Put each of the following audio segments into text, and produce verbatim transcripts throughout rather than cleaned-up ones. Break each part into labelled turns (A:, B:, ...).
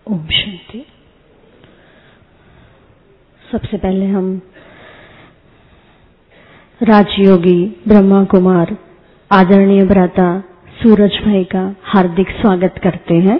A: ओम शांति। सबसे पहले हम राजयोगी ब्रह्मा कुमार आदरणीय भ्राता सूरज भाई का हार्दिक स्वागत करते हैं।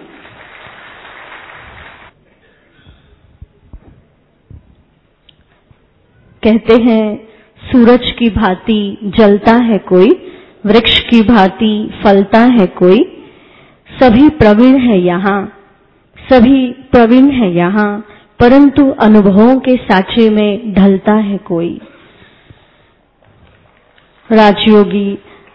A: कहते हैं सूरज की भांति जलता है कोई, वृक्ष की भांति फलता है कोई, सभी प्रवीण है यहाँ, सभी प्रवीण है यहाँ, परंतु अनुभवों के साँचे में ढलता है कोई। राजयोगी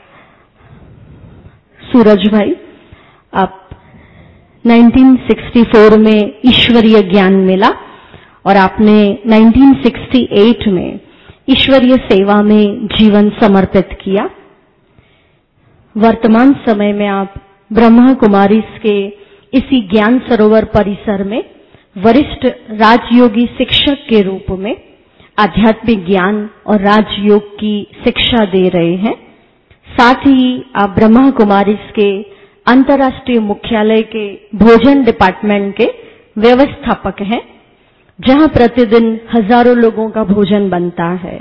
A: सूरज भाई, आप उन्नीस सौ चौंसठ में ईश्वरीय ज्ञान मिला और आपने उन्नीस सौ अड़सठ में ईश्वरीय सेवा में जीवन समर्पित किया। वर्तमान समय में आप ब्रह्मा कुमारीज के इसी ज्ञान सरोवर परिसर में वरिष्ठ राजयोगी शिक्षक के रूप में आध्यात्मिक ज्ञान और राजयोग की शिक्षा दे रहे हैं। साथ ही आप ब्रह्मा कुमारीज के अंतर्राष्ट्रीय मुख्यालय के भोजन डिपार्टमेंट के व्यवस्थापक हैं, जहां प्रतिदिन हजारों लोगों का भोजन बनता है।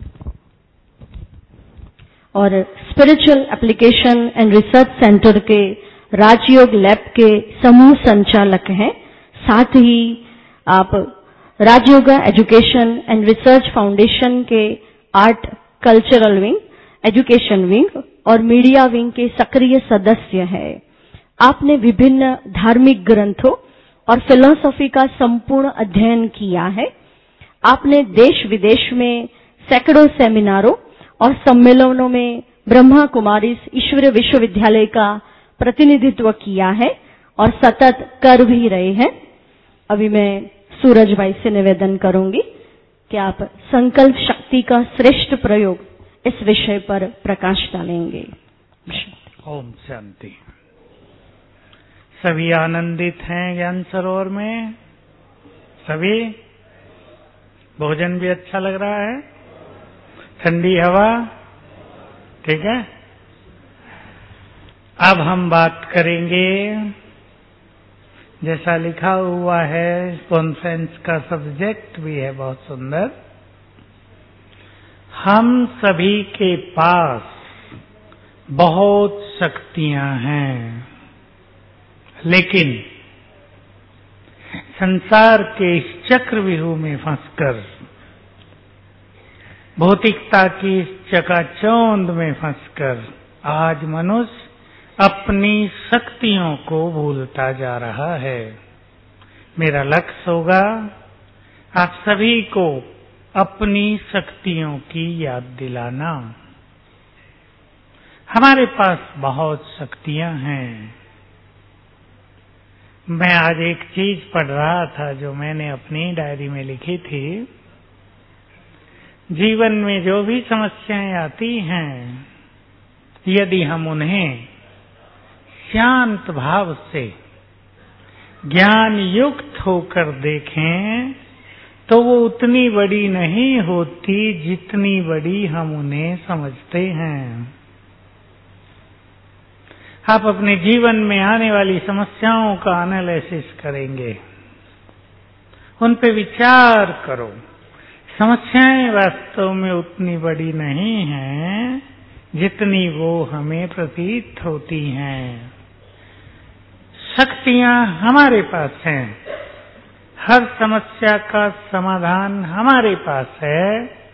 A: और spiritual application and research centre के राजयोग लैब के समूह संचालक हैं। साथ ही आप Rajyoga education and research foundation के art cultural wing, education wing और मीडिया विंग के सक्रिय सदस्य हैं। आपने विभिन्न धार्मिक ग्रंथों और फिलॉसफी का संपूर्ण अध्ययन किया है। आपने देश विदेश में सैकड़ों सेमिनारों और सम्मेलनों में ब्रह्मा कुमारीज ईश्वरीय विश्वविद्यालय का प्रतिनिधित्व किया है और सतत कर भी रहे हैं। अभी मैं सूरज भाई से निवेदन करूंगी कि आप संकल्प शक्ति का श्रेष्ठ प्रयोग इस विषय पर प्रकाश डालेंगे।
B: ओम शांति। सभी आनंदित हैं ज्ञान सरोवर में? सभी? भोजन भी अच्छा लग रहा है? ठंडी हवा? ठीक है। अब हम बात करेंगे, जैसा लिखा हुआ है, कॉन्फ्रेंस का सब्जेक्ट भी है बहुत सुंदर। हम सभी के पास बहुत शक्तियां हैं, लेकिन संसार के इस चक्रव्यूह में फंसकर, भौतिकता की इस चकाचौंध में फंसकर आज मनुष्य अपनी शक्तियों को भूलता जा रहा है। मेरा लक्ष्य होगा आप सभी को अपनी शक्तियों की याद दिलाना। हमारे पास बहुत शक्तियां हैं। मैं आज एक चीज पढ़ रहा था जो मैंने अपनी डायरी में लिखी थी। जीवन में जो भी समस्याएं आती हैं, यदि हम उन्हें शांत भाव से ज्ञान युक्त होकर देखें तो वो उतनी बड़ी नहीं होती जितनी बड़ी हम उन्हें समझते हैं। आप अपने जीवन में आने वाली समस्याओं का एनालिसिस करेंगे, उन पे विचार करो। समस्याएं वास्तव में उतनी बड़ी नहीं हैं जितनी वो हमें प्रतीत होती हैं। शक्तियां हमारे पास हैं, हर समस्या का समाधान हमारे पास है।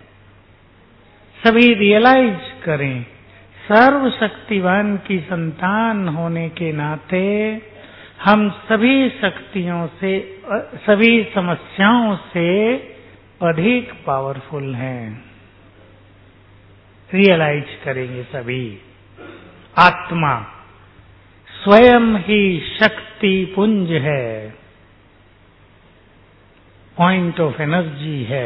B: सभी रियलाइज करें, सर्वशक्तिवान की संतान होने के नाते हम सभी शक्तियों से, सभी समस्याओं से अधिक पावरफुल हैं। रियलाइज करेंगे सभी। आत्मा स्वयं ही शक्ति पुंज है, पॉइंट ऑफ एनर्जी है।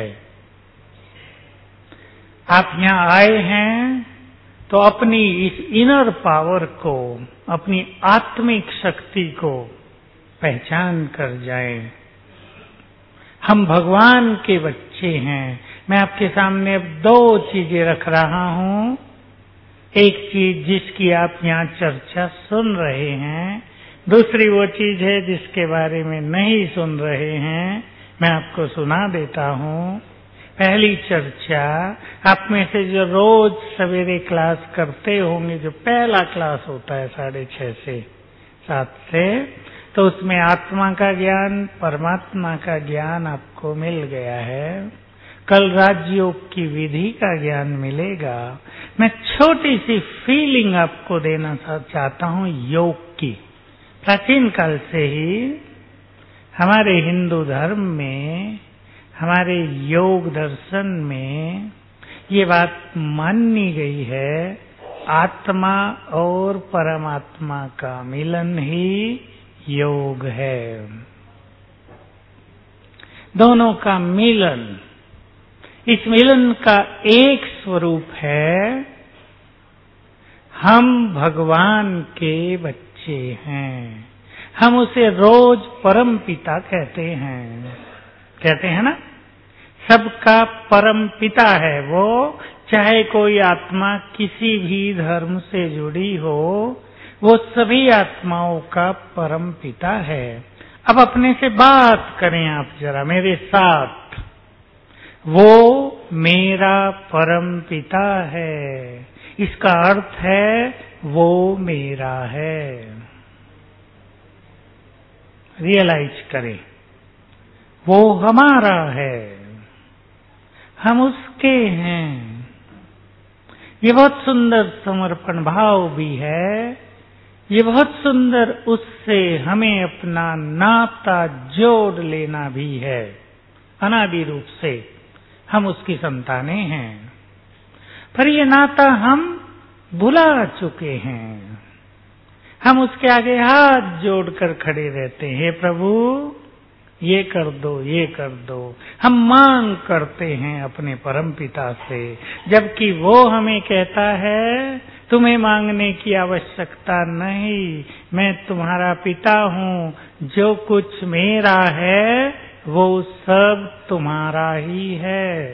B: आप यहाँ आए हैं तो अपनी इस इनर पावर को, अपनी आत्मिक शक्ति को पहचान कर जाएं। हम भगवान के बच्चे हैं। मैं आपके सामने अब दो चीजें रख रहा हूं। एक चीज जिसकी आप यहाँ चर्चा सुन रहे हैं, दूसरी वो चीज है जिसके बारे में नहीं सुन रहे हैं, मैं आपको सुना देता हूँ। पहली चर्चा, आप में से जो रोज सवेरे क्लास करते होंगे, जो पहला क्लास होता है साढ़े छह से सात से, तो उसमें आत्मा का ज्ञान, परमात्मा का ज्ञान आपको मिल गया है। कल राजयोग की विधि का ज्ञान मिलेगा। मैं छोटी सी फीलिंग आपको देना चाहता हूँ योग की। प्राचीन काल से ही हमारे हिंदू धर्म में, हमारे योग दर्शन में ये बात मानी गई है, आत्मा और परमात्मा का मिलन ही योग है। दोनों का मिलन, इस मिलन का एक स्वरूप है, हम भगवान के बच्चे हैं। हम उसे रोज परम पिता कहते हैं, कहते हैं ना। सबका परम पिता है वो, चाहे कोई आत्मा किसी भी धर्म से जुड़ी हो, वो सभी आत्माओं का परम पिता है। अब अपने से बात करें आप जरा मेरे साथ। वो मेरा परम पिता है, इसका अर्थ है वो मेरा है। रियलाइज करें, वो हमारा है, हम उसके हैं। ये बहुत सुंदर समर्पण भाव भी है, ये बहुत सुंदर उससे हमें अपना नाता जोड़ लेना भी है। अनादि रूप से हम उसकी संतानें हैं, पर ये नाता हम भुला चुके हैं। हम उसके आगे हाथ जोड़कर खड़े रहते हैं, हे प्रभु ये कर दो, ये कर दो। हम मांग करते हैं अपने परम पिता से, जबकि वो हमें कहता है तुम्हें मांगने की आवश्यकता नहीं, मैं तुम्हारा पिता हूँ, जो कुछ मेरा है वो सब तुम्हारा ही है।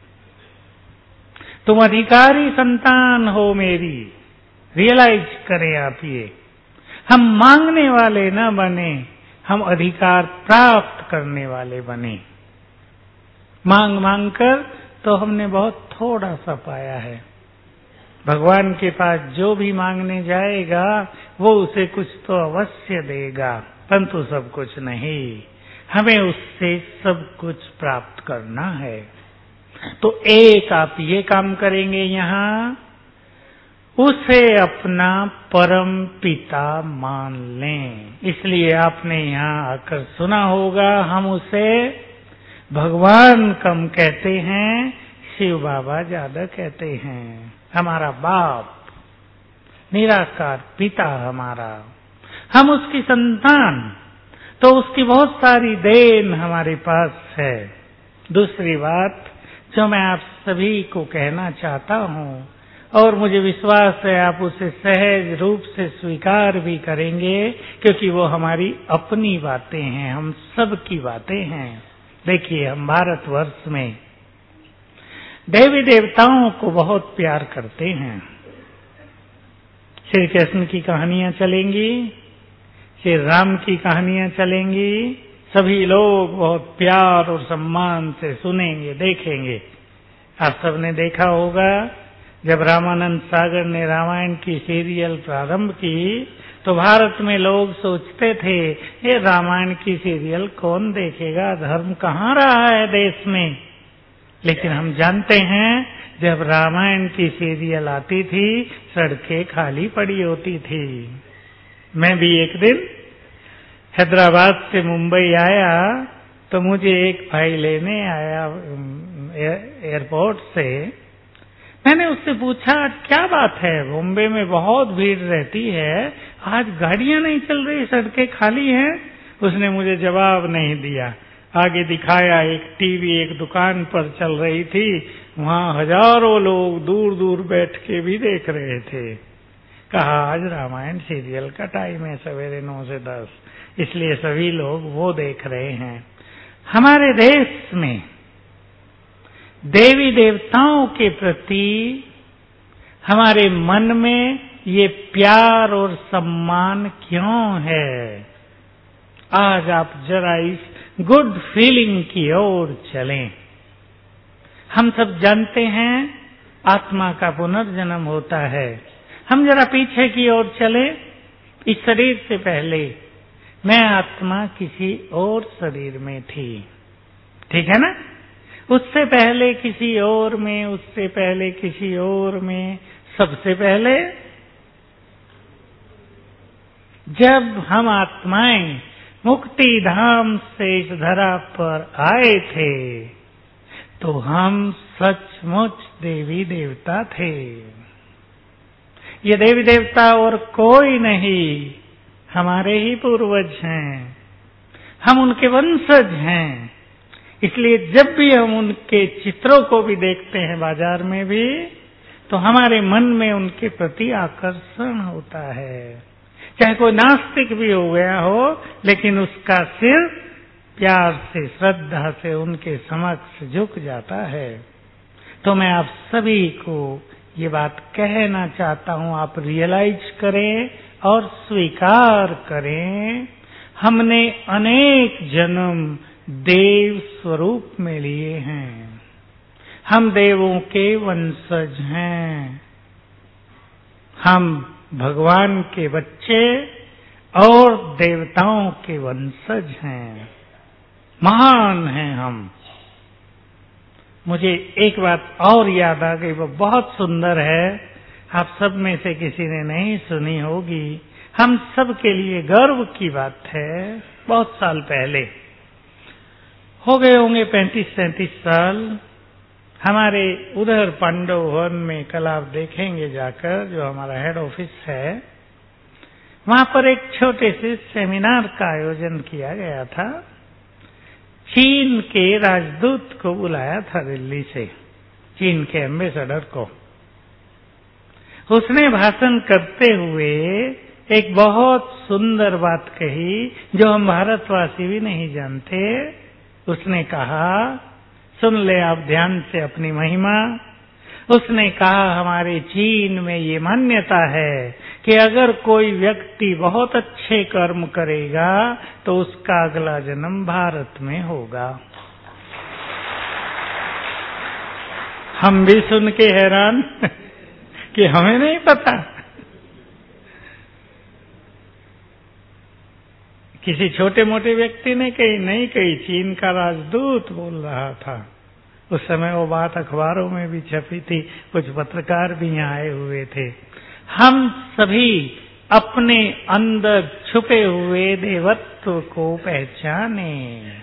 B: तुम अधिकारी संतान हो मेरी। रियलाइज करें आप ये, हम मांगने वाले न बने, हम अधिकार प्राप्त करने वाले बने। मांग मांग कर तो हमने बहुत थोड़ा सा पाया है। भगवान के पास जो भी मांगने जाएगा वो उसे कुछ तो अवश्य देगा, परंतु सब कुछ नहीं। हमें उससे सब कुछ प्राप्त करना है। तो एक आप ये काम करेंगे यहाँ, उसे अपना परम पिता मान लें। इसलिए आपने यहाँ आकर सुना होगा, हम उसे भगवान कम कहते हैं, शिव बाबा ज्यादा कहते हैं। हमारा बाप, निराकार पिता हमारा, हम उसकी संतान, तो उसकी बहुत सारी देन हमारे पास है। दूसरी बात जो मैं आप सभी को कहना चाहता हूँ, और मुझे विश्वास है आप उसे सहज रूप से स्वीकार भी करेंगे, क्योंकि वो हमारी अपनी बातें हैं, हम सब की बातें हैं। देखिए, हम भारतवर्ष में देवी देवताओं को बहुत प्यार करते हैं। श्री कृष्ण की कहानियां चलेंगी, श्री राम की कहानियां चलेंगी, सभी लोग बहुत प्यार और सम्मान से सुनेंगे, देखेंगे। आप सबने देखा होगा, जब रामानंद सागर ने रामायण की सीरियल प्रारंभ की, तो भारत में लोग सोचते थे ये रामायण की सीरियल कौन देखेगा, धर्म कहाँ रहा है देश में। लेकिन हम जानते हैं, जब रामायण की सीरियल आती थी, सड़कें खाली पड़ी होती थी। मैं भी एक दिन हैदराबाद से मुंबई आया, तो मुझे एक भाई लेने आया एयरपोर्ट से। मैंने उससे पूछा क्या बात है, मुंबई में बहुत भीड़ रहती है, आज गाड़ियां नहीं चल रही, सड़कें खाली हैं। उसने मुझे जवाब नहीं दिया। आगे दिखाया, एक टीवी एक दुकान पर चल रही थी, वहां हजारों लोग दूर दूर बैठ के भी देख रहे थे। कहा आज रामायण सीरियल का टाइम है, सवेरे नौ से दस, इसलिए सभी लोग वो देख रहे हैं। हमारे देश में देवी देवताओं के प्रति हमारे मन में ये प्यार और सम्मान क्यों है? आज आप जरा इस गुड फीलिंग की ओर चलें। हम सब जानते हैं आत्मा का पुनर्जन्म होता है। हम जरा पीछे की ओर चले। इस शरीर से पहले मैं आत्मा किसी और शरीर में थी, ठीक है ना? उससे पहले किसी और में, उससे पहले किसी और में, सबसे पहले जब हम आत्माएं मुक्ति धाम से इस धरा पर आए थे तो हम सचमुच देवी देवता थे। ये देवी देवता और कोई नहीं, हमारे ही पूर्वज हैं। हम उनके वंशज हैं। इसलिए जब भी हम उनके चित्रों को भी देखते हैं बाजार में भी, तो हमारे मन में उनके प्रति आकर्षण होता है। चाहे कोई नास्तिक भी हो गया हो, लेकिन उसका सिर प्यार से, श्रद्धा से उनके समक्ष झुक जाता है। तो मैं आप सभी को ये बात कहना चाहता हूं, आप रियलाइज करें और स्वीकार करें, हमने अनेक जन्म देव स्वरूप में लिए हैं। हम देवों के वंशज हैं। हम भगवान के बच्चे और देवताओं के वंशज हैं। महान हैं हम। मुझे एक बात और याद आ गई, वो बहुत सुंदर है, आप सब में से किसी ने नहीं सुनी होगी। हम सब के लिए गर्व की बात है। बहुत साल पहले हो गए होंगे, पैंतीस सैंतीस साल, हमारे उधर पांडव भवन में, कल आप देखेंगे जाकर, जो हमारा हेड ऑफिस है, वहां पर एक छोटे से सेमिनार का आयोजन किया गया था। चीन के राजदूत को बुलाया था दिल्ली से, चीन के एम्बेसडर को। उसने भाषण करते हुए एक बहुत सुंदर बात कही, जो हम भारतवासी भी नहीं जानते। उसने कहा, सुन ले आप ध्यान से अपनी महिमा। उसने कहा, हमारे चीन में ये मान्यता है कि अगर कोई व्यक्ति बहुत अच्छे कर्म करेगा तो उसका अगला जन्म भारत में होगा। हम भी सुन के हैरान कि हमें नहीं पता। किसी छोटे मोटे व्यक्ति ने कही, नहीं कही, चीन का राजदूत बोल रहा था। उस समय वो बात अखबारों में भी छपी थी, कुछ पत्रकार भी यहाँ आए हुए थे। हम सभी अपने अंदर छुपे हुए देवत्व को पहचाने।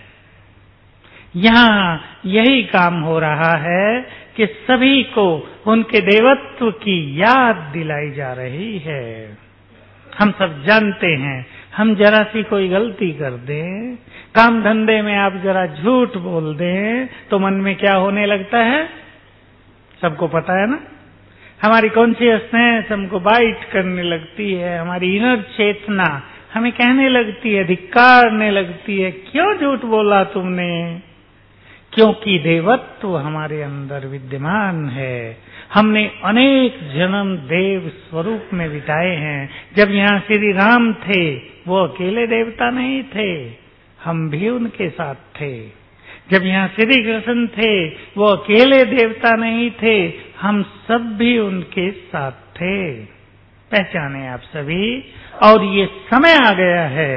B: यहाँ यही काम हो रहा है कि सभी को उनके देवत्व की याद दिलाई जा रही है। हम सब जानते हैं, हम जरा सी कोई गलती कर दें, काम धंधे में आप जरा झूठ बोल दें, तो मन में क्या होने लगता है? सबको पता है ना? हमारी कॉन्शियसनेस हमको बाइट करने लगती है। हमारी इनर चेतना हमें कहने लगती है, धिक्कारने लगती है, क्यों झूठ बोला तुमने? क्योंकि देवत्व हमारे अंदर विद्यमान है। हमने अनेक जन्म देव स्वरूप में बिताए हैं। जब यहाँ श्री राम थे, वो अकेले देवता नहीं थे, हम भी उनके साथ थे। जब यहाँ श्री कृष्ण थे, वो अकेले देवता नहीं थे, हम सब भी उनके साथ थे। पहचाने आप सभी। और ये समय आ गया है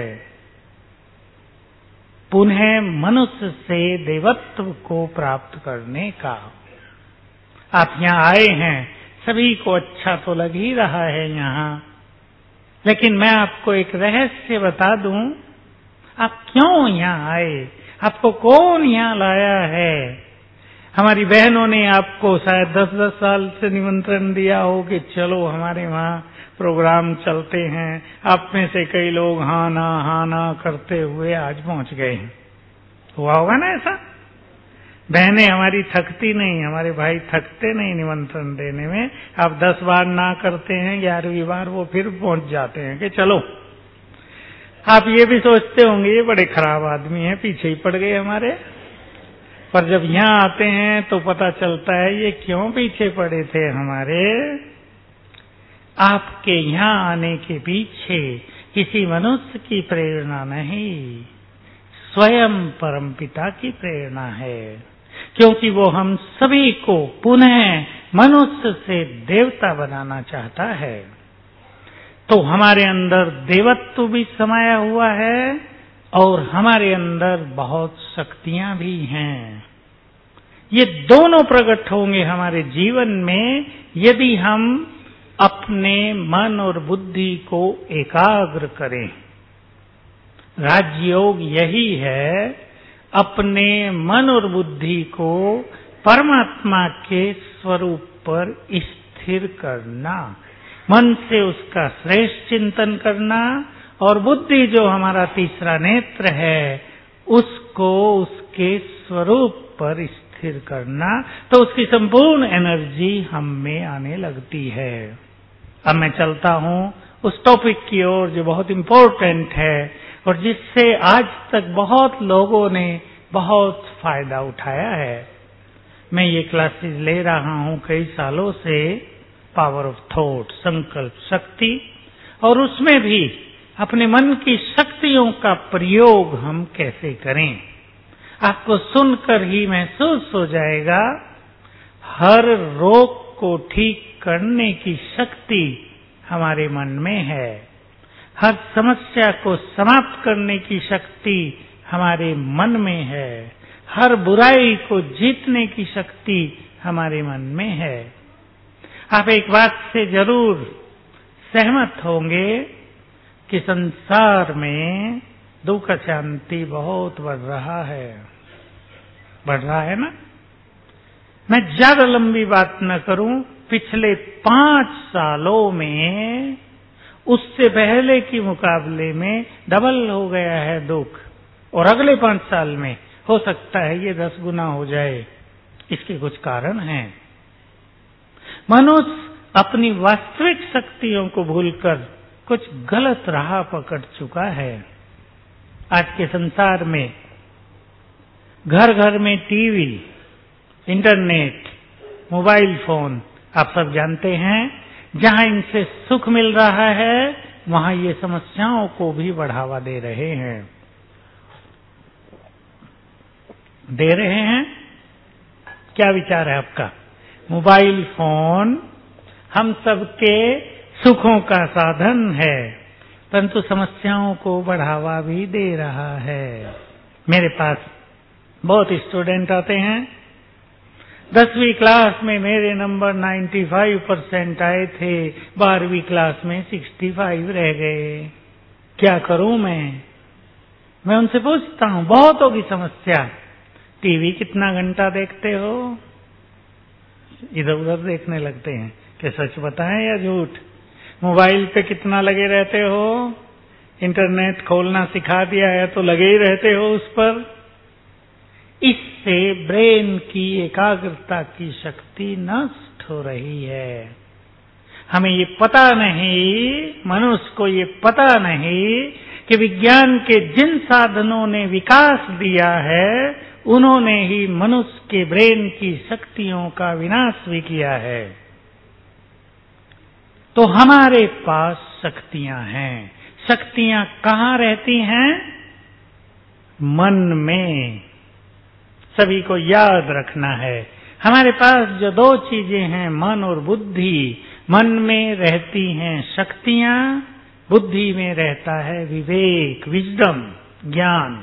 B: पुनः मनुष्य से देवत्व को प्राप्त करने का। आप यहाँ आए हैं, सभी को अच्छा तो लग ही रहा है यहाँ, लेकिन मैं आपको एक रहस्य बता दूं, आप क्यों यहाँ आए, आपको कौन यहाँ लाया है। हमारी बहनों ने आपको शायद दस दस साल से निमंत्रण दिया हो कि चलो हमारे वहाँ प्रोग्राम चलते हैं। आप में से कई लोग हाँ ना हाँ ना करते हुए आज पहुँच गए हैं। हुआ होगा ना ऐसा? बहनें हमारी थकती नहीं, हमारे भाई थकते नहीं निमंत्रण देने में। आप दस बार ना करते हैं, ग्यारहवीं बार वो फिर पहुंच जाते हैं कि चलो। आप ये भी सोचते होंगे ये बड़े खराब आदमी हैं, पीछे ही पड़ गए हमारे। पर जब यहाँ आते हैं तो पता चलता है ये क्यों पीछे पड़े थे हमारे। आपके यहाँ आने के पीछे किसी मनुष्य की प्रेरणा नहीं, स्वयं परमपिता की प्रेरणा है, क्योंकि वो हम सभी को पुनः मनुष्य से देवता बनाना चाहता है। तो हमारे अंदर देवत्व भी समाया हुआ है और हमारे अंदर बहुत शक्तियां भी हैं। ये दोनों प्रकट होंगे हमारे जीवन में यदि हम अपने मन और बुद्धि को एकाग्र करें। राजयोग यही है, अपने मन और बुद्धि को परमात्मा के स्वरूप पर स्थिर करना, मन से उसका श्रेष्ठ चिंतन करना और बुद्धि जो हमारा तीसरा नेत्र है उसको उसके स्वरूप पर स्थिर करना, तो उसकी संपूर्ण एनर्जी हम में आने लगती है। अब मैं चलता हूँ उस टॉपिक की ओर जो बहुत इम्पोर्टेंट है और जिससे आज तक बहुत लोगों ने बहुत फायदा उठाया है। मैं ये क्लासेस ले रहा हूँ कई सालों से, पावर ऑफ थॉट, संकल्प शक्ति, और उसमें भी अपने मन की शक्तियों का प्रयोग हम कैसे करें। आपको सुनकर ही महसूस हो जाएगा, हर रोग को ठीक करने की शक्ति हमारे मन में है, हर समस्या को समाप्त करने की शक्ति हमारे मन में है, हर बुराई को जीतने की शक्ति हमारे मन में है। आप एक बात से जरूर सहमत होंगे कि संसार में दुख शांति बहुत बढ़ रहा है, बढ़ रहा है ना। मैं ज्यादा लंबी बात न करूं, पिछले पांच सालों में उससे पहले के मुकाबले में डबल हो गया है दुख, और अगले पांच साल में हो सकता है ये दस गुना हो जाए। इसके कुछ कारण हैं। मनुष्य अपनी वास्तविक शक्तियों को भूलकर कुछ गलत राह पकड़ चुका है। आज के संसार में घर घर में टीवी, इंटरनेट, मोबाइल फोन, आप सब जानते हैं, जहां इनसे सुख मिल रहा है वहां ये समस्याओं को भी बढ़ावा दे रहे हैं दे रहे हैं क्या विचार है आपका? मोबाइल फोन हम सबके सुखों का साधन है, परंतु समस्याओं को बढ़ावा भी दे रहा है। मेरे पास बहुत स्टूडेंट आते हैं, दसवीं क्लास में मेरे नंबर पचानवे परसेंट आए थे, बारहवीं क्लास में पैंसठ रह गए, क्या करूं मैं? मैं उनसे पूछता हूं, बहुतों की समस्या, टीवी कितना घंटा देखते हो? इधर उधर देखने लगते हैं कि सच बताएं या झूठ। मोबाइल पे कितना लगे रहते हो? इंटरनेट खोलना सिखा दिया है तो लगे ही रहते हो उस पर। इससे ब्रेन की एकाग्रता की शक्ति नष्ट हो रही है। हमें ये पता नहीं, मनुष्य को ये पता नहीं कि विज्ञान के जिन साधनों ने विकास दिया है उन्होंने ही मनुष्य के ब्रेन की शक्तियों का विनाश भी किया है। तो हमारे पास शक्तियां हैं। शक्तियां कहाँ रहती हैं? मन में। सभी को याद रखना है, हमारे पास जो दो चीजें हैं, मन और बुद्धि। मन में रहती हैं शक्तियां, बुद्धि में रहता है विवेक, विजडम, ज्ञान।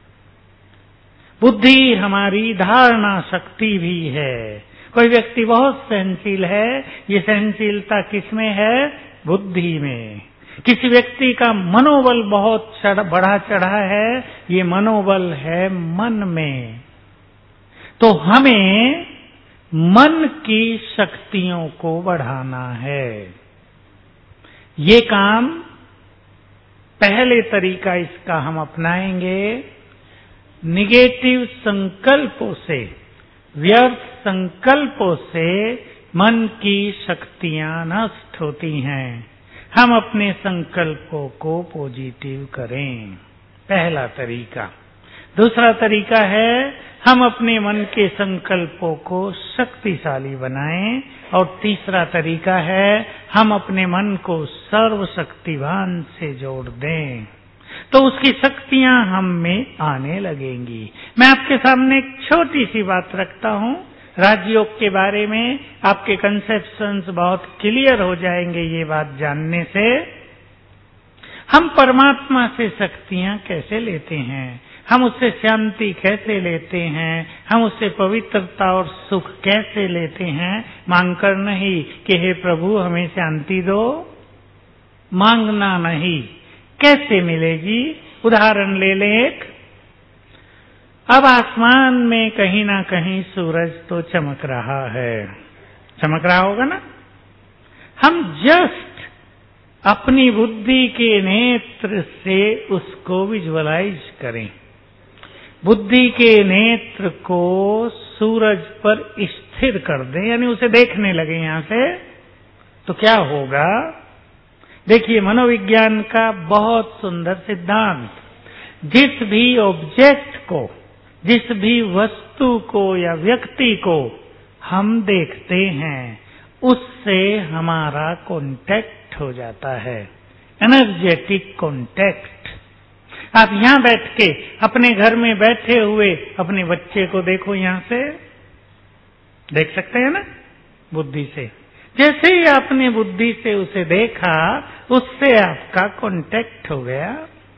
B: बुद्धि हमारी धारणा शक्ति भी है। कोई व्यक्ति बहुत सहनशील है, ये सहनशीलता किसमें है? बुद्धि में। किसी व्यक्ति का मनोबल बहुत चढ़, बढ़ा चढ़ा है, ये मनोबल है मन में। तो हमें मन की शक्तियों को बढ़ाना है। ये काम, पहले तरीका इसका हम अपनाएंगे, निगेटिव संकल्पों से, व्यर्थ संकल्पों से मन की शक्तियां नष्ट होती हैं। हम अपने संकल्पों को पॉजिटिव करें, पहला तरीका। दूसरा तरीका है, हम अपने मन के संकल्पों को शक्तिशाली बनाएं। और तीसरा तरीका है हम अपने मन को सर्वशक्तिवान से जोड़ दें, तो उसकी शक्तियां हम में आने लगेंगी। मैं आपके सामने एक छोटी सी बात रखता हूं, राजयोग के बारे में आपके कंसेप्शंस बहुत क्लियर हो जाएंगे ये बात जानने से। हम परमात्मा से शक्तियां कैसे लेते हैं, हम उससे शांति कैसे लेते हैं, हम उससे पवित्रता और सुख कैसे लेते हैं, मांगकर नहीं कि हे प्रभु हमें शांति दो, मांगना नहीं, कैसे मिलेगी। उदाहरण ले लें एक, अब आसमान में कहीं ना कहीं सूरज तो चमक रहा है, चमक रहा होगा ना। हम जस्ट अपनी बुद्धि के नेत्र से उसको विजुअलाइज करें, बुद्धि के नेत्र को सूरज पर स्थिर कर दें, यानी उसे देखने लगे यहां से, तो क्या होगा। देखिए मनोविज्ञान का बहुत सुंदर सिद्धांत, जिस भी ऑब्जेक्ट को, जिस भी वस्तु को या व्यक्ति को हम देखते हैं उससे हमारा कांटेक्ट हो जाता है, एनर्जेटिक कांटेक्ट। आप यहां बैठ के अपने घर में बैठे हुए अपने बच्चे को देखो, यहां से देख सकते हैं ना बुद्धि से। जैसे ही आपने बुद्धि से उसे देखा उससे आपका कांटेक्ट हो गया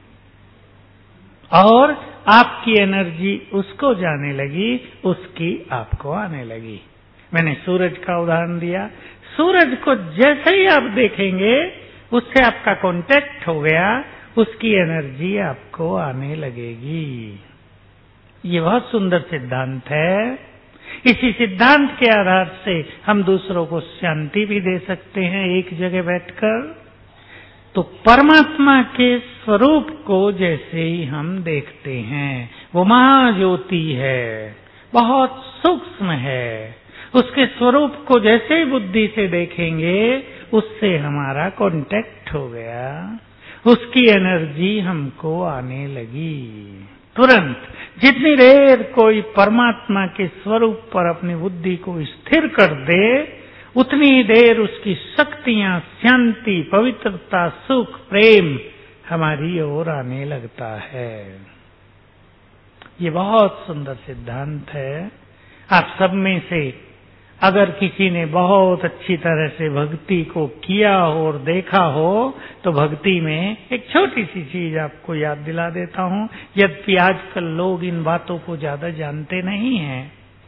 B: और आपकी एनर्जी उसको जाने लगी, उसकी आपको आने लगी। मैंने सूरज का उदाहरण दिया, सूरज को जैसे ही आप देखेंगे उससे आपका कांटेक्ट हो गया, उसकी एनर्जी आपको आने लगेगी। ये बहुत सुंदर सिद्धांत है। इसी सिद्धांत के आधार से हम दूसरों को शांति भी दे सकते हैं एक जगह बैठकर। तो परमात्मा के स्वरूप को जैसे ही हम देखते हैं, वो महाज्योति है, बहुत सूक्ष्म है, उसके स्वरूप को जैसे ही बुद्धि से देखेंगे उससे हमारा कांटेक्ट हो गया, उसकी एनर्जी हमको आने लगी तुरंत। जितनी देर कोई परमात्मा के स्वरूप पर अपनी बुद्धि को स्थिर कर दे उतनी ही देर उसकी शक्तियां, शांति, पवित्रता, सुख, प्रेम हमारी ओर आने लगता है। ये बहुत सुंदर सिद्धांत है। आप सब में से अगर किसी ने बहुत अच्छी तरह से भक्ति को किया हो और देखा हो तो भक्ति में एक छोटी सी चीज आपको याद दिला देता हूं, यद्यपि आजकल लोग इन बातों को ज्यादा जानते नहीं हैं।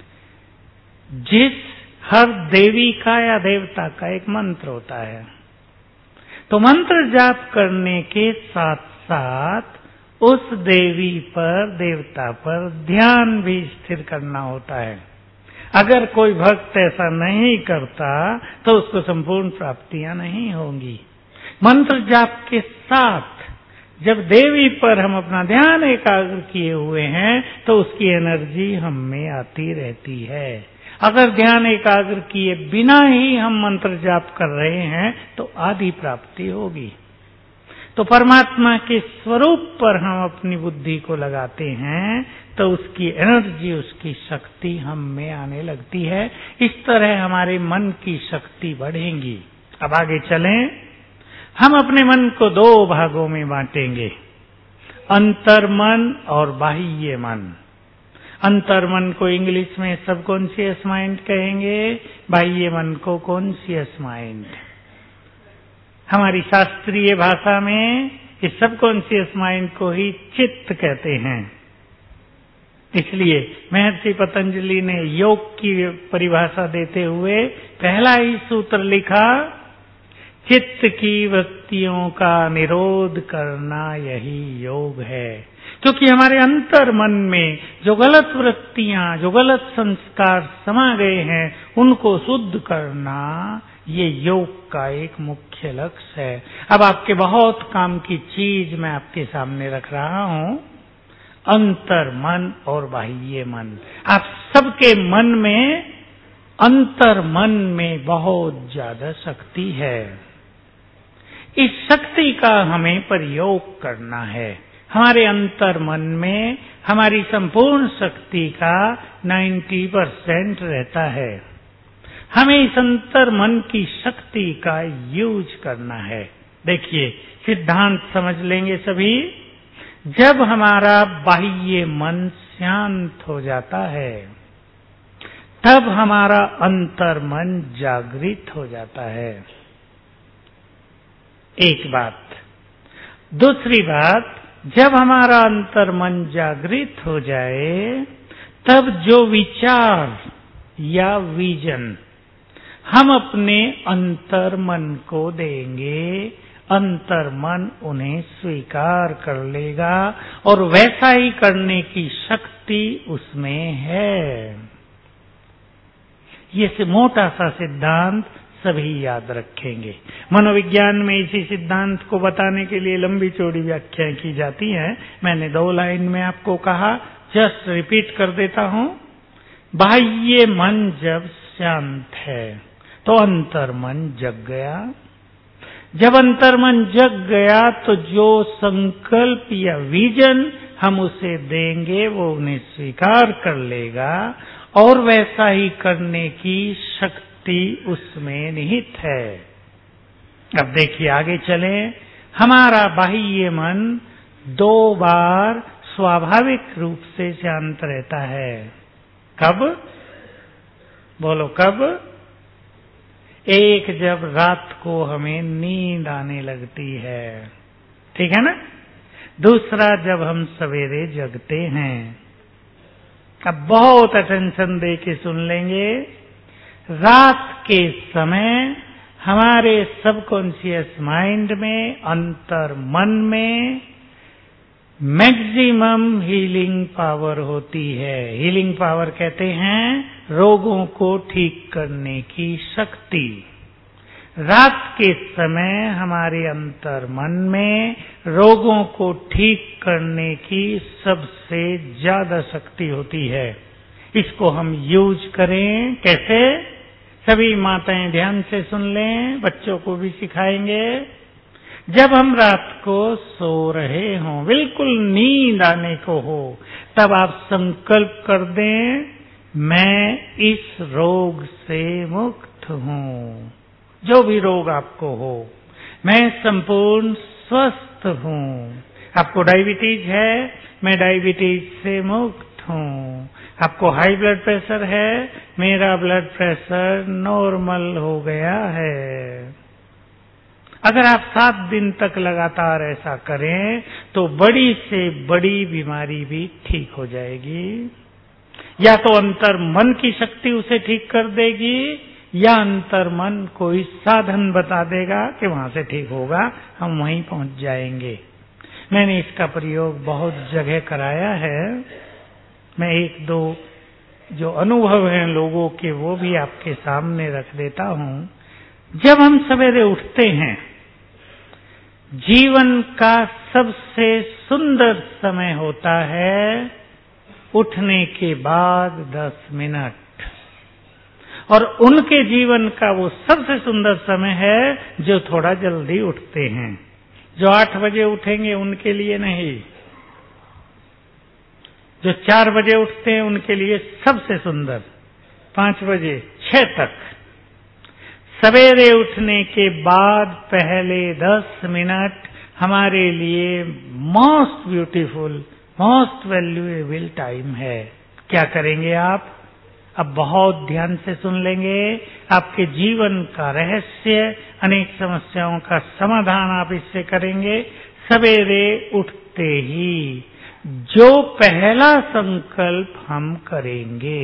B: जिस हर देवी का या देवता का एक मंत्र होता है, तो मंत्र जाप करने के साथ साथ उस देवी पर, देवता पर ध्यान भी स्थिर करना होता है। अगर कोई भक्त ऐसा नहीं करता तो उसको संपूर्ण प्राप्तियां नहीं होंगी। मंत्र जाप के साथ जब देवी पर हम अपना ध्यान एकाग्र किए हुए हैं तो उसकी एनर्जी हम में आती रहती है। अगर ध्यान एकाग्र किए बिना ही हम मंत्र जाप कर रहे हैं तो आधी प्राप्ति होगी। तो परमात्मा के स्वरूप पर हम अपनी बुद्धि को लगाते हैं तो उसकी एनर्जी, उसकी शक्ति हम में आने लगती है। इस तरह हमारे मन की शक्ति बढ़ेगी। अब आगे चलें। हम अपने मन को दो भागों में बांटेंगे, अंतर्मन और बाह्य मन। अंतर्मन को इंग्लिश में सबकॉन्शियस माइंड कहेंगे, बाह्य मन को कॉन्शियस माइंड। हमारी शास्त्रीय भाषा में इस सबकॉन्शियस माइंड को ही चित्त कहते हैं। इसलिए महर्षि पतंजलि ने योग की परिभाषा देते हुए पहला ही सूत्र लिखा, चित्त की वृत्तियों का निरोध करना यही योग है। क्योंकि हमारे अंतर मन में जो गलत वृत्तियां, जो गलत संस्कार समा गए हैं उनको शुद्ध करना ये योग का एक मुख्य लक्ष्य है। अब आपके बहुत काम की चीज मैं आपके सामने रख रहा हूं, अंतर मन और बाह्य मन। आप सबके मन में, अंतर मन में बहुत ज्यादा शक्ति है। इस शक्ति का हमें प्रयोग करना है। हमारे अंतर मन में हमारी संपूर्ण शक्ति का नब्बे परसेंट रहता है। हमें इस अंतर मन की शक्ति का यूज करना है। देखिए, सिद्धांत समझ लेंगे सभी। जब हमारा बाह्य मन शांत हो जाता है, तब हमारा अंतर मन जागृत हो जाता है। एक बात। दूसरी बात, जब हमारा अंतर मन जागृत हो जाए, तब जो विचार या विजन हम अपने अंतर मन को देंगे, अंतर मन उन्हें स्वीकार कर लेगा और वैसा ही करने की शक्ति उसमें है। ये से मोटा सा सिद्धांत सभी याद रखेंगे। मनोविज्ञान में इसी सिद्धांत को बताने के लिए लंबी चौड़ी व्याख्याएं की जाती हैं। मैंने दो लाइन में आपको कहा, जस्ट रिपीट कर देता हूं। बाह्य मन जब शांत है तो अंतर मन जग गया। जब अंतर मन जग गया तो जो संकल्प या विजन हम उसे देंगे वो उन्हें स्वीकार कर लेगा और वैसा ही करने की शक्ति उसमें निहित है। अब देखिए, आगे चलें। हमारा बाह्य मन दो बार स्वाभाविक रूप से शांत रहता है। कब? बोलो कब? एक, जब रात को हमें नींद आने लगती है, ठीक है ना। दूसरा, जब हम सवेरे जगते हैं। अब बहुत अटेंशन दे के सुन लेंगे। रात के समय हमारे सबकॉन्शियस माइंड में, अंतर मन में मैक्सिमम हीलिंग पावर होती है। हीलिंग पावर कहते हैं रोगों को ठीक करने की शक्ति। रात के समय हमारे अंतर मन में रोगों को ठीक करने की सबसे ज्यादा शक्ति होती है। इसको हम यूज करें कैसे? सभी माताएं ध्यान से सुन लें, बच्चों को भी सिखाएंगे। जब हम रात को सो रहे हों, बिल्कुल नींद आने को हो, तब आप संकल्प कर दें, मैं इस रोग से मुक्त हूं। जो भी रोग आपको हो, मैं संपूर्ण स्वस्थ हूं। आपको डायबिटीज है, मैं डायबिटीज से मुक्त हूं। आपको हाई ब्लड प्रेशर है, मेरा ब्लड प्रेशर नॉर्मल हो गया है। अगर आप सात दिन तक लगातार ऐसा करें तो बड़ी से बड़ी बीमारी भी ठीक हो जाएगी। या तो अंतर मन की शक्ति उसे ठीक कर देगी, या अंतर मन कोई साधन बता देगा कि वहां से ठीक होगा, हम वहीं पहुंच जाएंगे। मैंने इसका प्रयोग बहुत जगह कराया है। मैं एक दो जो अनुभव हैं लोगों के वो भी आपके सामने रख देता हूं। जब हम सवेरे उठते हैं, जीवन का सबसे सुंदर समय होता है उठने के बाद दस मिनट, और उनके जीवन का वो सबसे सुंदर समय है जो थोड़ा जल्दी उठते हैं। जो आठ बजे उठेंगे उनके लिए नहीं, जो चार बजे उठते हैं उनके लिए सबसे सुंदर पांच बजे छह तक। सवेरे उठने के बाद पहले दस मिनट हमारे लिए most beautiful, most valuable time है। क्या करेंगे आप? अब बहुत ध्यान से सुन लेंगे। आपके जीवन का रहस्य, अनेक समस्याओं का समाधान आप इससे करेंगे। सवेरे उठते ही जो पहला संकल्प हम करेंगे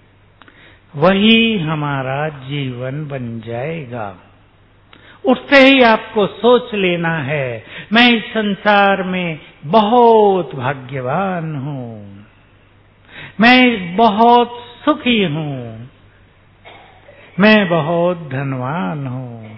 B: वही हमारा जीवन बन जाएगा। उठते ही आपको सोच लेना है, मैं इस संसार में बहुत भाग्यवान हूं, मैं बहुत सुखी हूं, मैं बहुत धनवान हूं।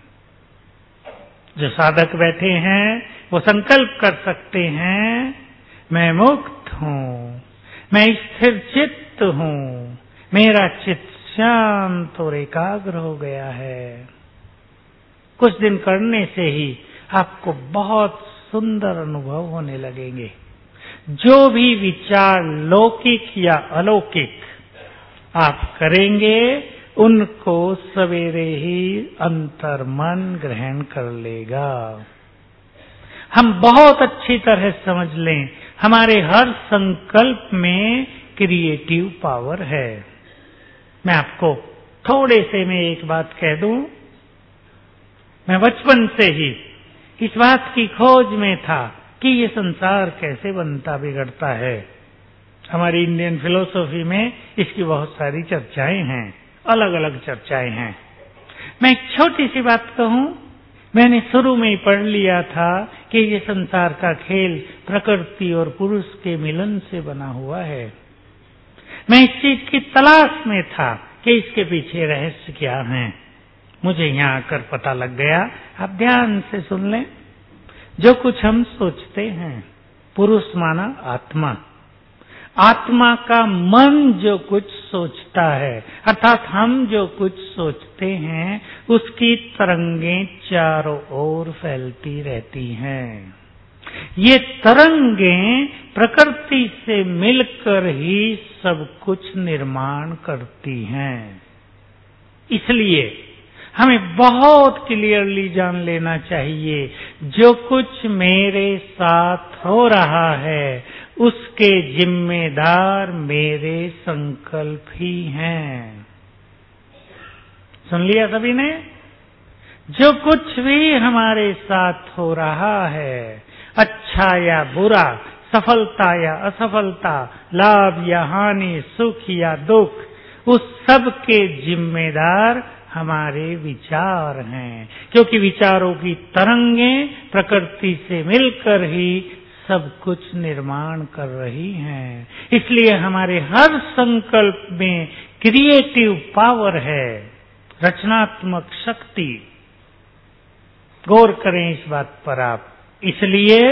B: जो साधक बैठे हैं वो संकल्प कर सकते हैं, मैं मुक्त हूं, मैं स्थिर चित्त हूं, मेरा चित्त शांत और एकाग्र हो गया है। कुछ दिन करने से ही आपको बहुत सुंदर अनुभव होने लगेंगे। जो भी विचार लौकिक या अलौकिक आप करेंगे, उनको सवेरे ही अंतर्मन ग्रहण कर लेगा। हम बहुत अच्छी तरह समझ लें, हमारे हर संकल्प में क्रिएटिव पावर है। मैं आपको थोड़े से में एक बात कह दूं, मैं बचपन से ही इस बात की खोज में था कि ये संसार कैसे बनता बिगड़ता है। हमारी इंडियन फिलॉसफी में इसकी बहुत सारी चर्चाएं हैं, अलग अलग चर्चाएं हैं। मैं एक छोटी सी बात कहूं, मैंने शुरू में ही पढ़ लिया था कि ये संसार का खेल प्रकृति और पुरुष के मिलन से बना हुआ है। मैं इस चीज की तलाश में था कि इसके पीछे रहस्य क्या है। मुझे यहाँ आकर पता लग गया। आप ध्यान से सुन लें। जो कुछ हम सोचते हैं, पुरुष माना आत्मा, आत्मा का मन जो कुछ सोचता है, अर्थात हम जो कुछ सोचते हैं, उसकी तरंगें चारों ओर फैलती रहती हैं। ये तरंगें प्रकृति से मिलकर ही सब कुछ निर्माण करती हैं। इसलिए हमें बहुत क्लियरली जान लेना चाहिए, जो कुछ मेरे साथ हो रहा है उसके जिम्मेदार मेरे संकल्प ही हैं। सुन लिया सभी ने? जो कुछ भी हमारे साथ हो रहा है, अच्छा या बुरा, सफलता या असफलता, लाभ या हानि, सुख या दुख, उस सब के जिम्मेदार हमारे विचार हैं। क्योंकि विचारों की तरंगें प्रकृति से मिलकर ही सब कुछ निर्माण कर रही हैं। इसलिए हमारे हर संकल्प में क्रिएटिव पावर है, रचनात्मक शक्ति। गौर करें इस बात पर आप। इसलिए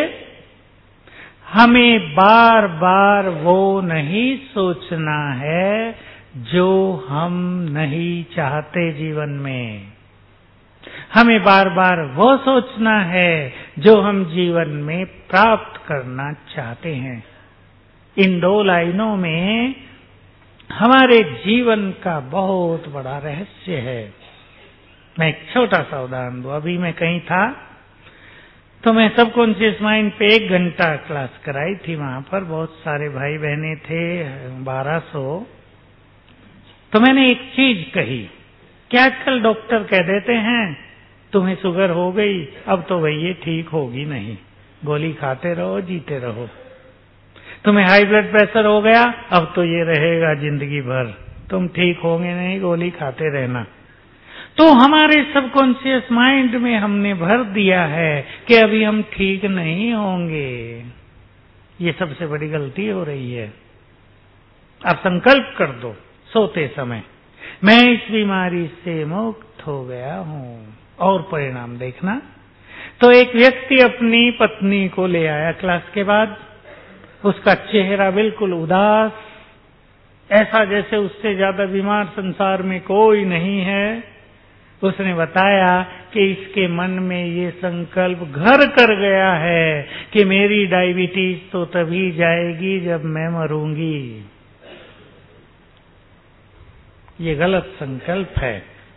B: हमें बार बार वो नहीं सोचना है जो हम नहीं चाहते जीवन में। हमें बार बार वो सोचना है जो हम जीवन में प्राप्त करना चाहते हैं। इन दो लाइनों में हमारे जीवन का बहुत बड़ा रहस्य है। मैं एक छोटा सा उदाहरण दूं। अभी मैं कहीं था तो मैं सबकॉन्शियस माइंड पे एक घंटा क्लास कराई थी। वहां पर बहुत सारे भाई बहने थे, बारह सौ। तो मैंने एक चीज कही कि आजकल डॉक्टर कह देते हैं तुम्हें शुगर हो गई, अब तो भाई ये ठीक होगी नहीं, गोली खाते रहो, जीते रहो। तुम्हें हाई ब्लड प्रेशर हो गया, अब तो ये रहेगा जिंदगी भर, तुम ठीक होंगे नहीं, गोली खाते रहना। तो हमारे सबकॉन्शियस माइंड में हमने भर दिया है कि अभी हम ठीक नहीं होंगे। ये सबसे बड़ी गलती हो रही है। आप संकल्प कर दो सोते समय, मैं इस बीमारी से मुक्त हो गया हूं, और परिणाम देखना। तो एक व्यक्ति अपनी पत्नी को ले आया क्लास के बाद। उसका चेहरा बिल्कुल उदास, ऐसा जैसे उससे ज्यादा बीमार संसार में कोई नहीं है। उसने बताया कि इसके मन में ये संकल्प घर कर गया है कि मेरी डायबिटीज तो तभी जाएगी जब मैं मरूंगी। ये गलत संकल्प है।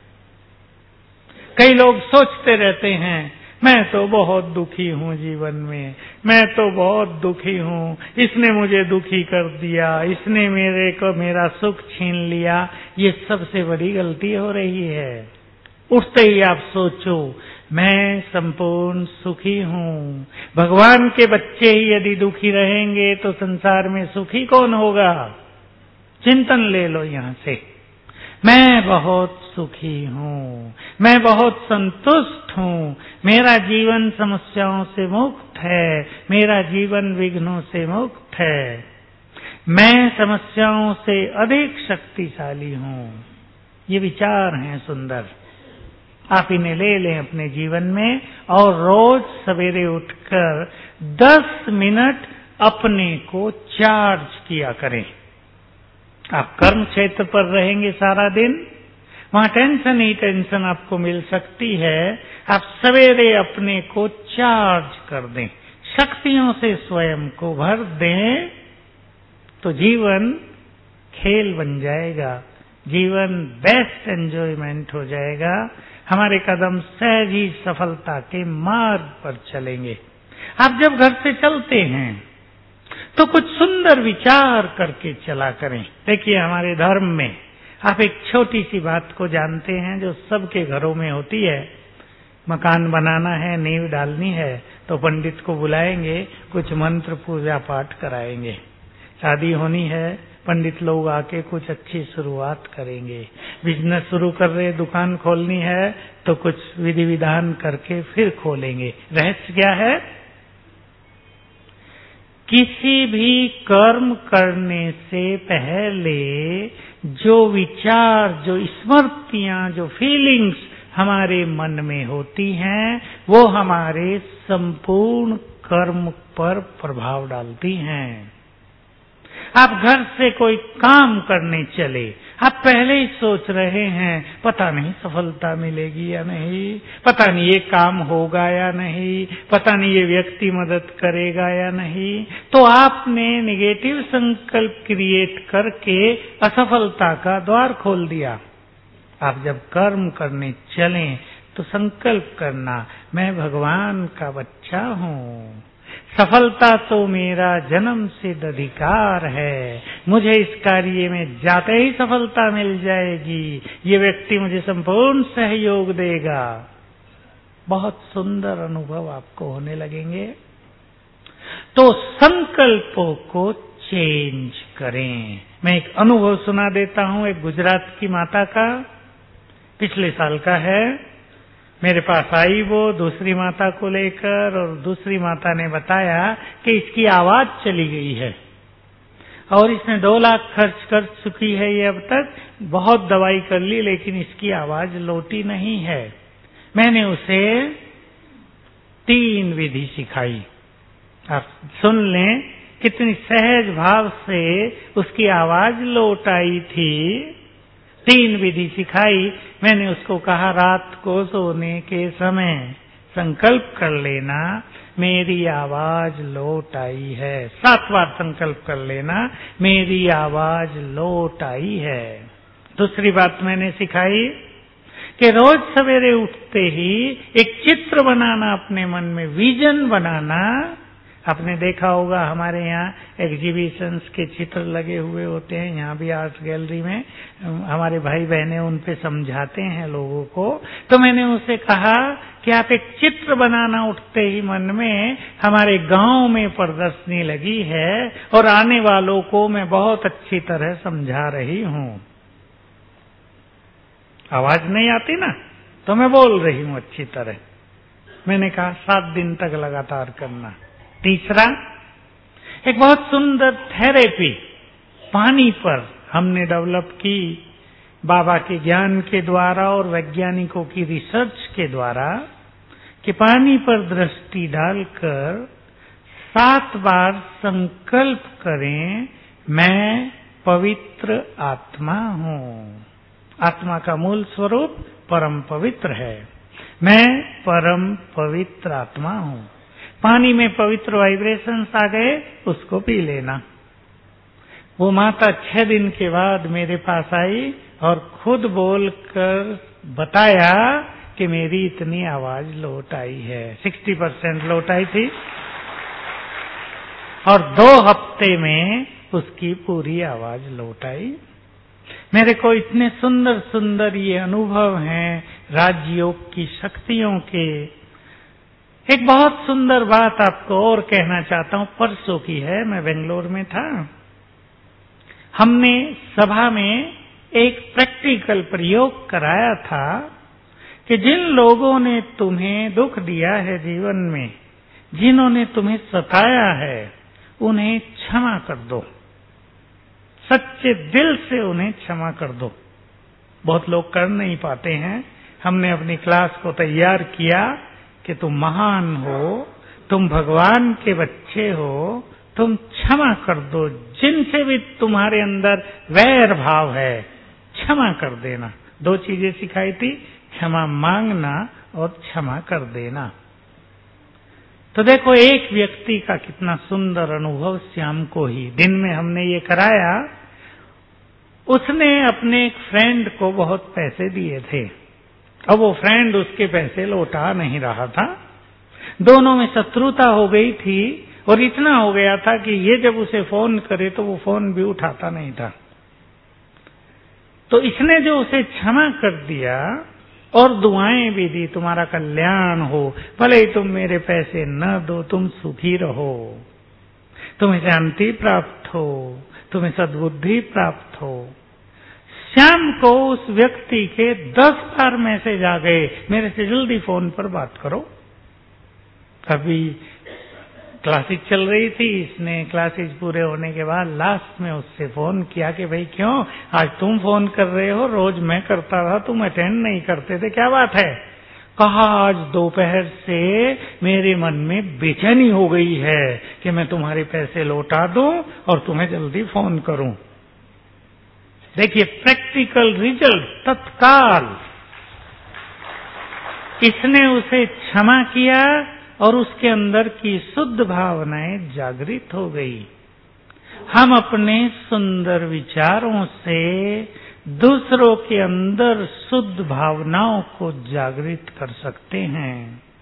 B: कई लोग सोचते रहते हैं मैं तो बहुत दुखी हूं जीवन में, मैं तो बहुत दुखी हूं, इसने मुझे दुखी कर दिया, इसने मेरे को मेरा सुख छीन लिया। ये सबसे बड़ी गलती हो रही है। उठते ही आप सोचो मैं संपूर्ण सुखी हूं। भगवान के बच्चे ही यदि दुखी रहेंगे तो संसार में सुखी कौन होगा? चिंतन ले लो यहां से। मैं बहुत सुखी हूं, मैं बहुत संतुष्ट हूं, मेरा जीवन समस्याओं से मुक्त है, मेरा जीवन विघ्नों से मुक्त है, मैं समस्याओं से अधिक शक्तिशाली हूं। ये विचार हैं सुंदर। आप इन्हें ले लें अपने जीवन में और रोज सवेरे उठकर दस मिनट अपने को चार्ज किया करें। आप कर्म क्षेत्र पर रहेंगे सारा दिन, वहां टेंशन ही टेंशन आपको मिल सकती है। आप सवेरे अपने को चार्ज कर दें, शक्तियों से स्वयं को भर दें तो जीवन खेल बन जाएगा, जीवन बेस्ट एंजॉयमेंट हो जाएगा, हमारे कदम सहज ही सफलता के मार्ग पर चलेंगे। आप जब घर से चलते हैं तो कुछ सुंदर विचार करके चला करें। देखिए, हमारे धर्म में आप एक छोटी सी बात को जानते हैं जो सबके घरों में होती है। मकान बनाना है, नींव डालनी है तो पंडित को बुलाएंगे, कुछ मंत्र पूजा पाठ कराएंगे। शादी होनी है, पंडित लोग आके कुछ अच्छी शुरुआत करेंगे। बिजनेस शुरू कर रहे, दुकान खोलनी है तो कुछ विधि विधान करके फिर खोलेंगे। रहस्य क्या है? किसी भी कर्म करने से पहले जो विचार, जो स्मृतियां, जो फीलिंग्स हमारे मन में होती हैं वो हमारे संपूर्ण कर्म पर प्रभाव डालती हैं। आप घर से कोई काम करने चले, आप पहले ही सोच रहे हैं पता नहीं सफलता मिलेगी या नहीं, पता नहीं ये काम होगा या नहीं, पता नहीं ये व्यक्ति मदद करेगा या नहीं, तो आपने नेगेटिव संकल्प क्रिएट करके असफलता का द्वार खोल दिया। आप जब कर्म करने चलें तो संकल्प करना, मैं भगवान का बच्चा हूँ, सफलता तो मेरा जन्म सिद्ध अधिकार है, मुझे इस कार्य में जाते ही सफलता मिल जाएगी, ये व्यक्ति मुझे संपूर्ण सहयोग देगा। बहुत सुंदर अनुभव आपको होने लगेंगे। तो संकल्पों को चेंज करें। मैं एक अनुभव सुना देता हूं, एक गुजरात की माता का, पिछले साल का है। मेरे पास आई वो दूसरी माता को लेकर, और दूसरी माता ने बताया कि इसकी आवाज चली गई है और इसने दो लाख खर्च कर चुकी है, ये अब तक बहुत दवाई कर ली लेकिन इसकी आवाज लौटी नहीं है। मैंने उसे तीन विधि सिखाई, आप सुन लें कितनी सहज भाव से उसकी आवाज लौट आई थी। तीन विधि सिखाई। मैंने उसको कहा, रात को सोने के समय संकल्प कर लेना मेरी आवाज लौट आई है। सात बार संकल्प कर लेना मेरी आवाज लौट आई है। दूसरी बात मैंने सिखाई कि रोज सवेरे उठते ही एक चित्र बनाना, अपने मन में विजन बनाना। आपने देखा होगा हमारे यहाँ एग्जीबिशंस के चित्र लगे हुए होते हैं, यहाँ भी आर्ट गैलरी में हमारे भाई बहनें उन पे समझाते हैं लोगों को। तो मैंने उसे कहा कि आप एक चित्र बनाना उठते ही मन में। हमारे गांव में प्रदर्शनी लगी है और आने वालों को मैं बहुत अच्छी तरह समझा रही हूँ। आवाज नहीं आती ना, तो मैं बोल रही हूँ अच्छी तरह। मैंने कहा सात दिन तक लगातार करना। तीसरा, एक बहुत सुंदर थेरेपी पानी पर हमने डेवलप की, बाबा के ज्ञान के द्वारा और वैज्ञानिकों की रिसर्च के द्वारा, कि पानी पर दृष्टि डालकर सात बार संकल्प करें, मैं पवित्र आत्मा हूँ। आत्मा का मूल स्वरूप परम पवित्र है। मैं परम पवित्र आत्मा हूँ। पानी में पवित्र वाइब्रेशंस आ गए, उसको पी लेना। वो माता छह दिन के बाद मेरे पास आई और खुद बोलकर बताया कि मेरी इतनी आवाज लौट आई है। साठ परसेंट लौट आई थी और दो हफ्ते में उसकी पूरी आवाज लौट आई। मेरे को इतने सुंदर सुंदर ये अनुभव हैं राजयोग की शक्तियों के। एक बहुत सुंदर बात आपको और कहना चाहता हूं, परसों की है, मैं बेंगलोर में था। हमने सभा में एक प्रैक्टिकल प्रयोग कराया था कि जिन लोगों ने तुम्हें दुख दिया है जीवन में, जिन्होंने तुम्हें सताया है, उन्हें क्षमा कर दो, सच्चे दिल से उन्हें क्षमा कर दो। बहुत लोग कर नहीं पाते हैं। हमने अपनी क्लास को तैयार किया कि तुम महान हो, तुम भगवान के बच्चे हो, तुम क्षमा कर दो, जिनसे भी तुम्हारे अंदर वैर भाव है क्षमा कर देना। दो चीजें सिखाई थी, क्षमा मांगना और क्षमा कर देना। तो देखो एक व्यक्ति का कितना सुंदर अनुभव श्याम को ही दिन में हमने ये कराया। उसने अपने एक फ्रेंड को बहुत पैसे दिए थे, अब वो फ्रेंड उसके पैसे लौटा नहीं रहा था। दोनों में शत्रुता हो गई थी और इतना हो गया था कि ये जब उसे फोन करे तो वो फोन भी उठाता नहीं था। तो इसने जो उसे क्षमा कर दिया और दुआएं भी दी, तुम्हारा कल्याण हो, भले ही तुम मेरे पैसे न दो, तुम सुखी रहो, तुम्हें शांति प्राप्त हो, तुम्हें सद्बुद्धि प्राप्त हो। श्याम को उस व्यक्ति के दस बार मैसेज आ गए, मेरे से जल्दी फोन पर बात करो। अभी क्लासेज चल रही थी, इसने क्लासेज पूरे होने के बाद लास्ट में उससे फोन किया कि भाई क्यों आज तुम फोन कर रहे हो, रोज मैं करता था, तुम अटेंड नहीं करते थे, क्या बात है? कहा आज दोपहर से मेरे मन में बेचैनी हो गई है कि मैं तुम्हारे पैसे लौटा दूं और तुम्हें जल्दी फोन करूं। देखिए प्रैक्टिकल रिजल्ट तत्काल। इसने उसे क्षमा किया और उसके अंदर की शुद्ध भावनाएं जागृत हो गई। हम अपने सुंदर विचारों से दूसरों के अंदर शुद्ध भावनाओं को जागृत कर सकते हैं।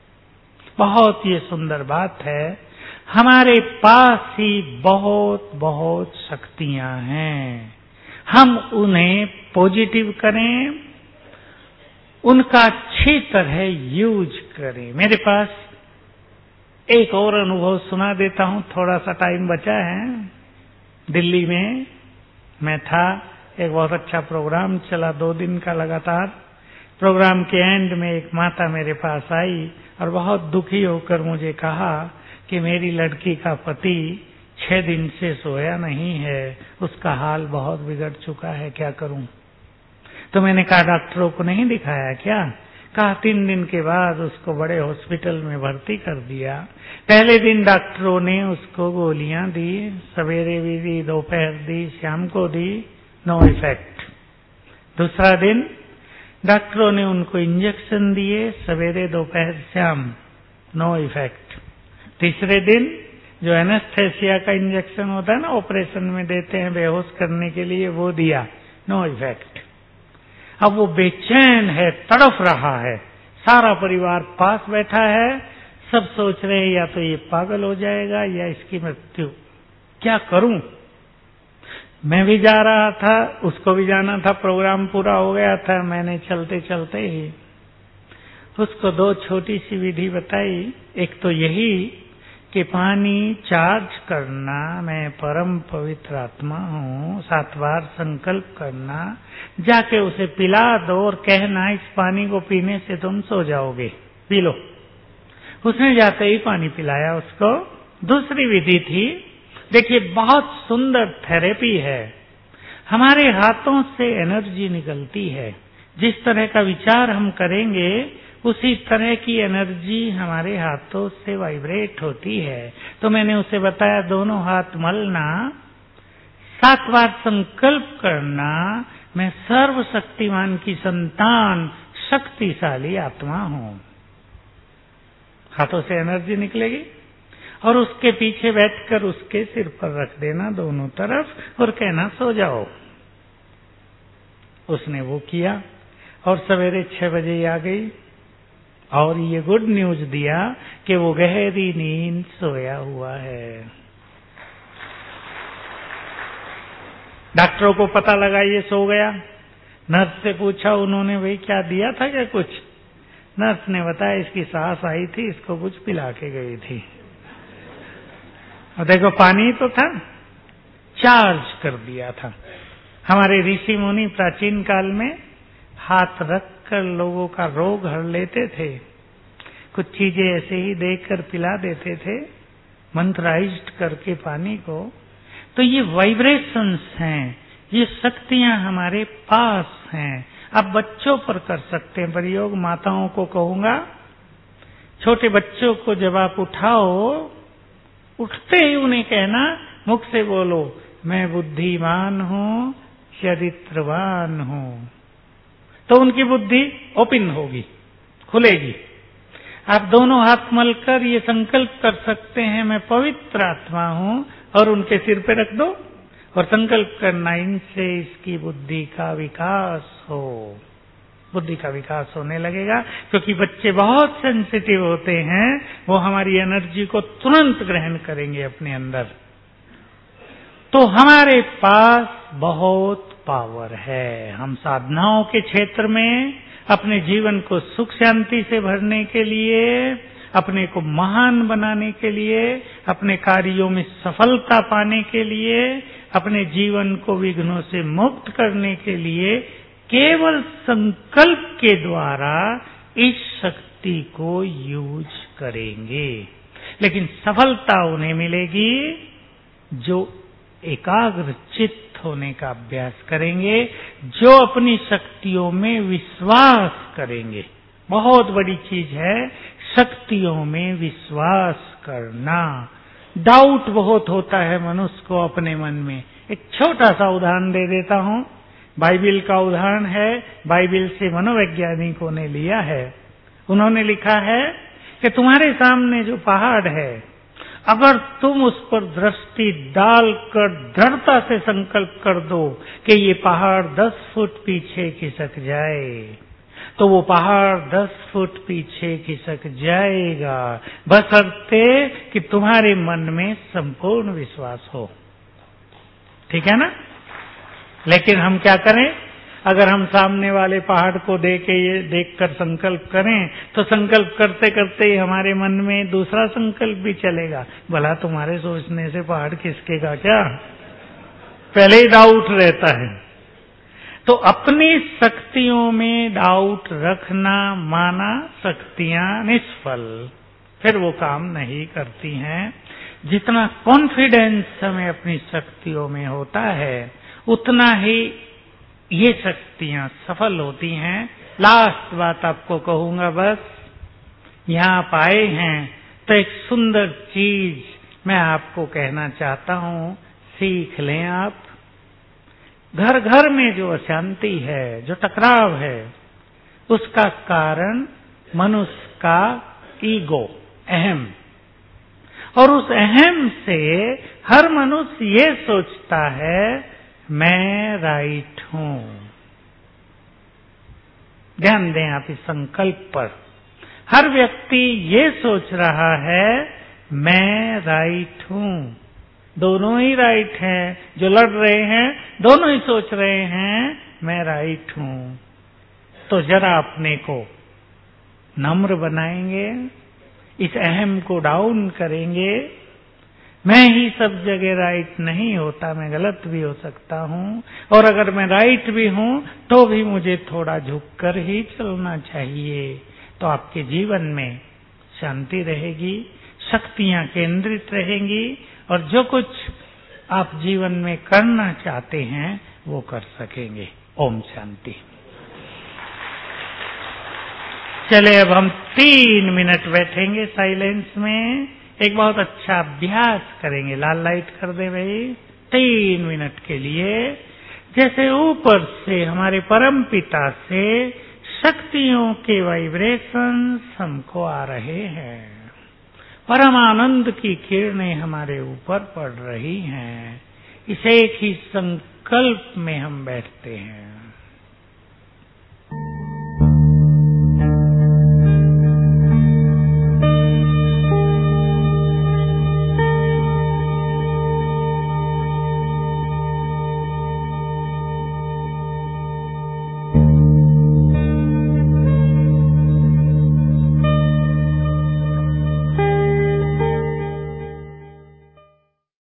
B: बहुत ये सुंदर बात है। हमारे पास ही बहुत बहुत शक्तियां हैं, हम उन्हें पॉजिटिव करें, उनका अच्छी तरह यूज करें। मेरे पास एक और अनुभव सुना देता हूं, थोड़ा सा टाइम बचा है। दिल्ली में मैं था, एक बहुत अच्छा प्रोग्राम चला, दो दिन का लगातार। प्रोग्राम के एंड में एक माता मेरे पास आई और बहुत दुखी होकर मुझे कहा कि मेरी लड़की का पति छह दिन से सोया नहीं है, उसका हाल बहुत बिगड़ चुका है, क्या करूं? तो मैंने कहा डॉक्टरों को नहीं दिखाया क्या? कहा तीन दिन के बाद उसको बड़े हॉस्पिटल में भर्ती कर दिया। पहले दिन डॉक्टरों ने उसको गोलियां दी, सवेरे भी दी, दोपहर दी, शाम को दी, नो इफेक्ट। दूसरा दिन डॉक्टरों ने उनको इंजेक्शन दिए, सवेरे दोपहर शाम, नो इफेक्ट। तीसरे दिन जो एनेस्थेसिया का इंजेक्शन होता है ना, ऑपरेशन में देते हैं बेहोश करने के लिए, वो दिया, नो इफेक्ट। अब वो बेचैन है, तड़फ रहा है। सारा परिवार पास बैठा है, सब सोच रहे हैं या तो ये पागल हो जाएगा या इसकी मृत्यु, क्या करूं? मैं भी जा रहा था, उसको भी जाना था, प्रोग्राम पूरा हो गया था। मैंने चलते चलते ही उसको दो छोटी सी विधि बताई। एक तो यही कि पानी चार्ज करना, मैं परम पवित्र आत्मा हूँ, सात बार संकल्प करना, जाके उसे पिला दो और कहना इस पानी को पीने से तुम सो जाओगे, पी लो। उसने जाते ही पानी पिलाया उसको। दूसरी विधि थी, देखिए बहुत सुंदर थेरेपी है। हमारे हाथों से एनर्जी निकलती है, जिस तरह का विचार हम करेंगे उसी तरह की एनर्जी हमारे हाथों से वाइब्रेट होती है। तो मैंने उसे बताया दोनों हाथ मलना, सात बार संकल्प करना, मैं सर्वशक्तिमान की संतान, शक्तिशाली आत्मा हूं। हाथों से एनर्जी निकलेगी और उसके पीछे बैठकर उसके सिर पर रख देना दोनों तरफ और कहना सो जाओ। उसने वो किया और सवेरे छह बजे आ गई और ये गुड न्यूज दिया कि वो गहरी नींद सोया हुआ है। डॉक्टरों को पता लगा ये सो गया। नर्स से पूछा उन्होंने, भाई क्या दिया था क्या कुछ? नर्स ने बताया इसकी सास आई थी, इसको कुछ पिला के गई थी। और देखो पानी तो था, चार्ज कर दिया था। हमारे ऋषि मुनि प्राचीन काल में हाथ रख कर लोगों का रोग हर लेते थे। कुछ चीजें ऐसे ही देकर पिला देते थे, मंत्राइज्ड करके पानी को। तो ये वाइब्रेशंस हैं, ये शक्तियां हमारे पास हैं। आप बच्चों पर कर सकते हैं प्रयोग। माताओं को कहूंगा, छोटे बच्चों को जब आप उठाओ, उठते ही उन्हें कहना, मुख से बोलो, मैं बुद्धिमान हूं, चरित्रवान हूं। तो उनकी बुद्धि ओपन होगी, खुलेगी। आप दोनों हाथ मलकर ये संकल्प कर सकते हैं, मैं पवित्र आत्मा हूं, और उनके सिर पे रख दो और संकल्प करना, इनसे इसकी बुद्धि का विकास हो। बुद्धि का विकास होने लगेगा, क्योंकि बच्चे बहुत सेंसिटिव होते हैं, वो हमारी एनर्जी को तुरंत ग्रहण करेंगे अपने अंदर। तो हमारे पास बहुत पावर है। हम साधनाओं के क्षेत्र में अपने जीवन को सुख शांति से भरने के लिए, अपने को महान बनाने के लिए, अपने कार्यों में सफलता पाने के लिए, अपने जीवन को विघ्नों से मुक्त करने के लिए केवल संकल्प के द्वारा इस शक्ति को यूज करेंगे। लेकिन सफलता उन्हें मिलेगी जो एकाग्र चित्त होने का अभ्यास करेंगे, जो अपनी शक्तियों में विश्वास करेंगे। बहुत बड़ी चीज है शक्तियों में विश्वास करना। डाउट बहुत होता है मनुष्य को अपने मन में। एक छोटा सा उदाहरण दे देता हूं, बाइबिल का उदाहरण है, बाइबिल से मनोवैज्ञानिकों ने लिया है। उन्होंने लिखा है कि तुम्हारे सामने जो पहाड़ है, अगर तुम उस पर दृष्टि डालकर दृढ़ता से संकल्प कर दो कि ये पहाड़ दस फुट पीछे खिसक जाए, तो वो पहाड़ दस फुट पीछे खिसक जाएगा, बशर्ते कि तुम्हारे मन में संपूर्ण विश्वास हो। ठीक है ना? लेकिन हम क्या करें? अगर हम सामने वाले पहाड़ को देख के ये देखकर संकल्प करें, तो संकल्प करते करते ही हमारे मन में दूसरा संकल्प भी चलेगा, भला तुम्हारे सोचने से पहाड़ खिसकेगा क्या? पहले ही डाउट रहता है। तो अपनी शक्तियों में डाउट रखना माना शक्तियां निष्फल, फिर वो काम नहीं करती हैं। जितना कॉन्फिडेंस हमें अपनी शक्तियों में होता है, उतना ही ये शक्तियां सफल होती हैं। लास्ट बात आपको कहूंगा, बस यहां आप आए हैं तो एक सुंदर चीज मैं आपको कहना चाहता हूं, सीख लें आप। घर घर में जो अशांति है, जो टकराव है, उसका कारण मनुष्य का ईगो, अहम। और उस अहम से हर मनुष्य ये सोचता है मैं राइट हूं। ध्यान दें आप इस संकल्प पर। हर व्यक्ति ये सोच रहा है मैं राइट हूं। दोनों ही राइट हैं, जो लड़ रहे हैं दोनों ही सोच रहे हैं मैं राइट हूं। तो जरा अपने को नम्र बनाएंगे, इस अहम को डाउन करेंगे। मैं ही सब जगह राइट नहीं होता, मैं गलत भी हो सकता हूं, और अगर मैं राइट भी हूं तो भी मुझे थोड़ा झुककर ही चलना चाहिए। तो आपके जीवन में शांति रहेगी, शक्तियां केंद्रित रहेंगी, और जो कुछ आप जीवन में करना चाहते हैं वो कर सकेंगे। ओम शांति। चले अब हम तीन मिनट बैठेंगे साइलेंस में, एक बहुत अच्छा अभ्यास करेंगे। लाल लाइट कर दे भाई। तीन मिनट के लिए जैसे ऊपर से हमारे परम पिता से शक्तियों के वाइब्रेशंस हमको आ रहे हैं, परम आनंद की किरणें हमारे ऊपर पड़ रही हैं। इस एक ही संकल्प में हम बैठते हैं।